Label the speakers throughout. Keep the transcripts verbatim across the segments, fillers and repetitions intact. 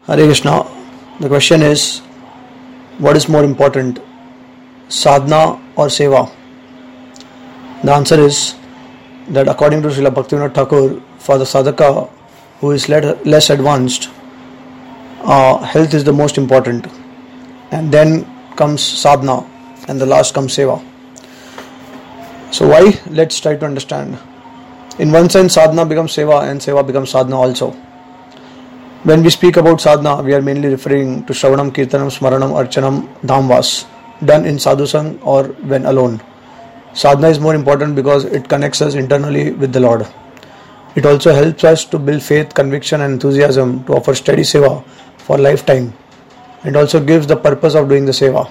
Speaker 1: Hare Krishna. The question is, what is more important, sadhana or seva? The answer is that according to Srila Bhaktivinoda Thakur, for the sadhaka who is less advanced, uh, health is the most important, and then comes sadhana, and the last comes seva. So why? Let's try to understand. In one sense, sadhana becomes seva and seva becomes sadhana also. When we speak about sadhana, we are mainly referring to Shravanam, Kirtanam, Smaranam, Archanam, Dhamvas, done in sadhusang or when alone. Sadhana is more important because it connects us internally with the Lord. It also helps us to build faith, conviction and enthusiasm to offer steady seva for lifetime, and also gives the purpose of doing the seva.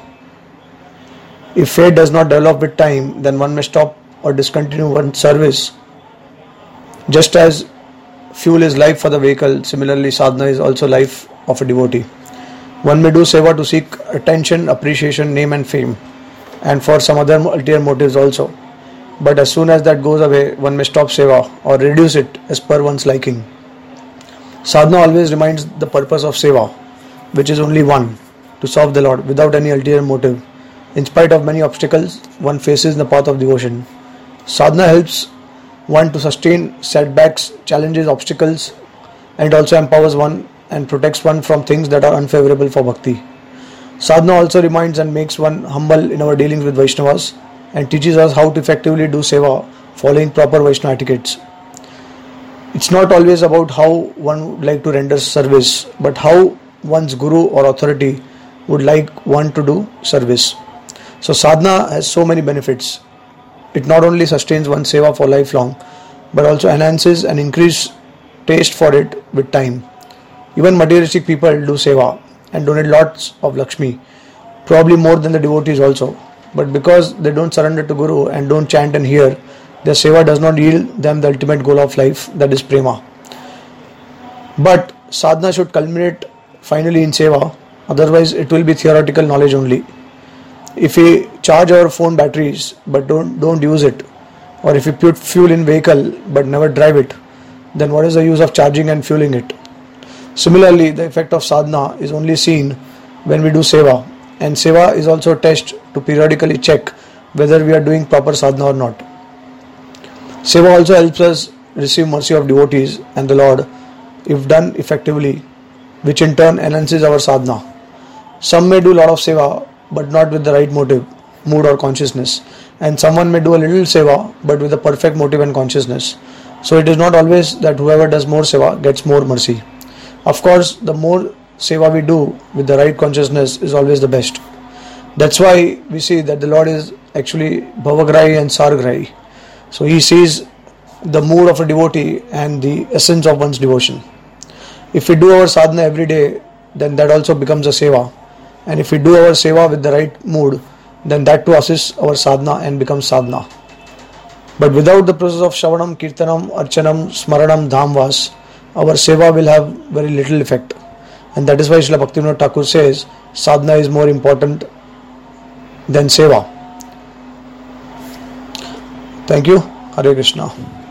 Speaker 1: If faith does not develop with time, then one may stop or discontinue one's service. Just as fuel is life for the vehicle, similarly sadhana is also life of a devotee. One may do seva to seek attention, appreciation, name and fame, and for some other ulterior motives also. But as soon as that goes away, one may stop seva or reduce it as per one's liking. Sadhana always reminds the purpose of seva, which is only one, to serve the Lord without any ulterior motive. In spite of many obstacles one faces in the path of devotion, sadhana helps one to sustain setbacks, challenges, obstacles, and also empowers one and protects one from things that are unfavorable for bhakti. Sadhana also reminds and makes one humble in our dealings with Vaishnavas and teaches us how to effectively do seva following proper Vaishnava etiquettes. It's not always about how one would like to render service, but how one's guru or authority would like one to do service. So sadhana has so many benefits. It not only sustains one's seva for lifelong, but also enhances and increases taste for it with time. Even materialistic people do seva and donate lots of Lakshmi, probably more than the devotees also. But because they don't surrender to Guru and don't chant and hear, their seva does not yield them the ultimate goal of life, that is prema. But sadhana should culminate finally in seva, otherwise it will be theoretical knowledge only. If we charge our phone batteries but don't don't use it, or if we put fuel in vehicle but never drive it, then what is the use of charging and fueling it? Similarly, the effect of sadhana is only seen when we do seva, and seva is also a test to periodically check whether we are doing proper sadhana or not. Seva also helps us receive mercy of devotees and the Lord if done effectively, which in turn enhances our sadhana. Some may do lot of seva but not with the right motive, mood or consciousness, and someone may do a little seva but with a perfect motive and consciousness. So it is not always that whoever does more seva gets more mercy. Of course, the more seva we do with the right consciousness is always the best. That's why we see that the Lord is actually Bhavagrahi and Sargrahi. So he sees the mood of a devotee and the essence of one's devotion. If we do our sadhana every day, then that also becomes a seva. And if we do our seva with the right mood, then that too assists our sadhana and becomes sadhana. But without the process of Shravanam, Kirtanam, Archanam, Smaranam, Dhamvas, our seva will have very little effect. And that is why Srila Bhaktivinoda Thakur says, sadhana is more important than seva. Thank you. Hare Krishna.